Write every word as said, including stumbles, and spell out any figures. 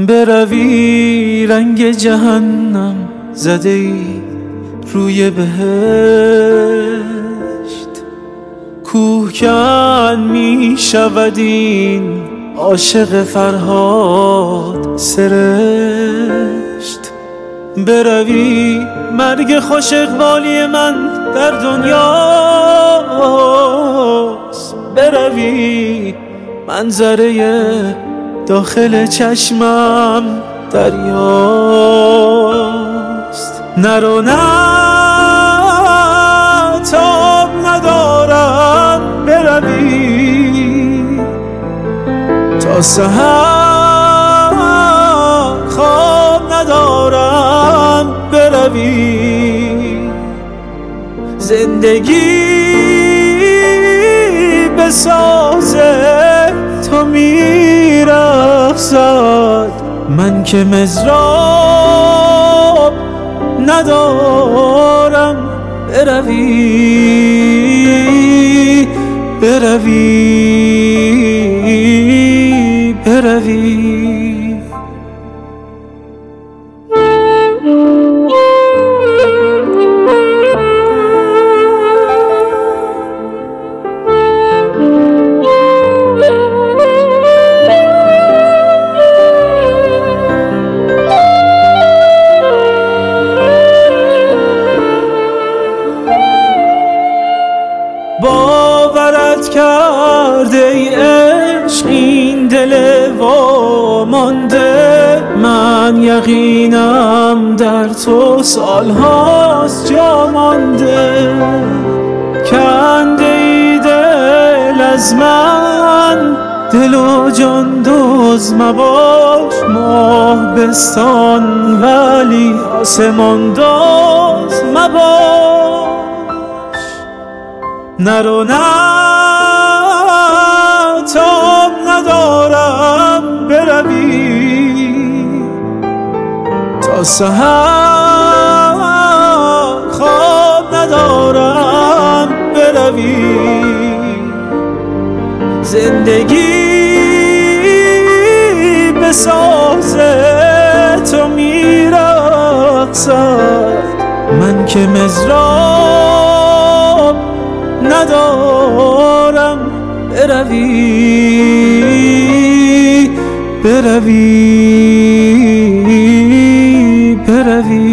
بروی رنگ جهنم زده ای روی بهشت، کوهکن می شود این عاشق فرهاد سرشت. بروی مرگ خوش اقبالی من در دنیاست، بروی منظره داخل چشمم دریاست. نرو نه تاب ندارم بروی تا سحر، خواب ندارم بروی زندگی بسازه تا میرقصد، من که مضراب ندارم بروی بروی بروی. باورت کرده ای عشق این دل وامانده، من یقینم در تو سالهاست جا مانده. کنده ای دل از من، دل و جان دوز مباش، ماه بستان ولی آسمان دوز مباش. نرو نه تاب ندارم بروی تا سحر، خواب ندارم بروی زندگی بسازه تا میرقصد، من که مضراب ندارم بروی بروی بروی.